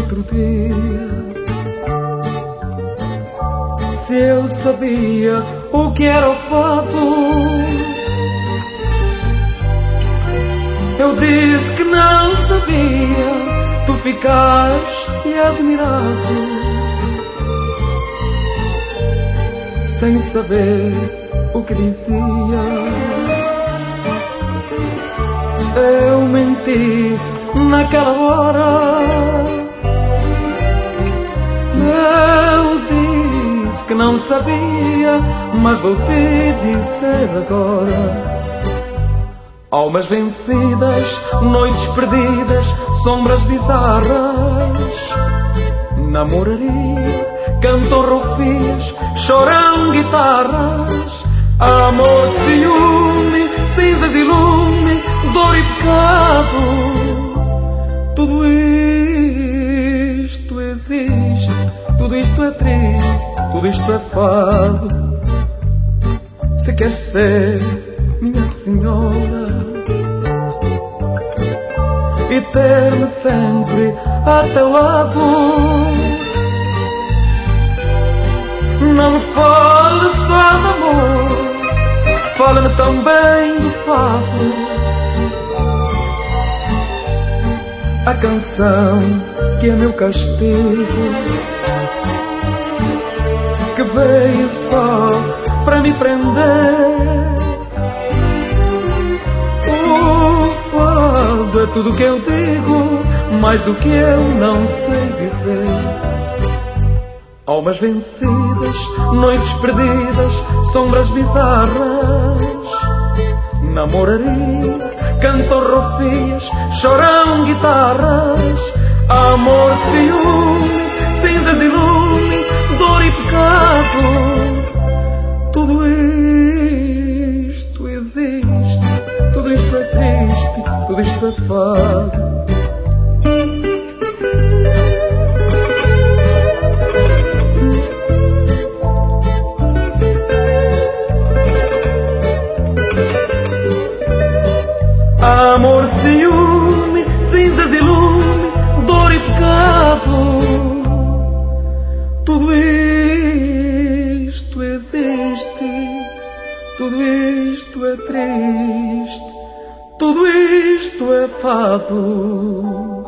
outro dia. Se eu sabia o que era o fado, eu disse que não sabia. Tu ficaste admirado, sem saber o que dizia. Eu menti naquela hora. Eu disse que não sabia, mas vou te dizer agora. Almas vencidas, noites perdidas, sombras bizarras, namoraria, cantorropias, chorão, guitarras, amor, ciúme, cinzas e lume, dor e pecado. Tudo isto existe, tudo isto é triste, tudo isto é fado. Se queres ser minha senhora e ter-me sempre a teu lado, não me fale só de amor, fala-me também do fado. A canção que é meu castigo, que veio só para me prender. É tudo que eu digo, mas o que eu não sei dizer. Almas vencidas, noites perdidas, sombras bizarras, namoraria, cantorrofias, chorão, guitarras, amor, ciúme, cinzas e lume, dor e pecado. Tudo isto existe, tudo isto é triste, tudo isto é fado. Amor, ciúme, cinzas e lume, dor e pecado. Tudo isto existe, tudo isto é triste, tudo isto é fado.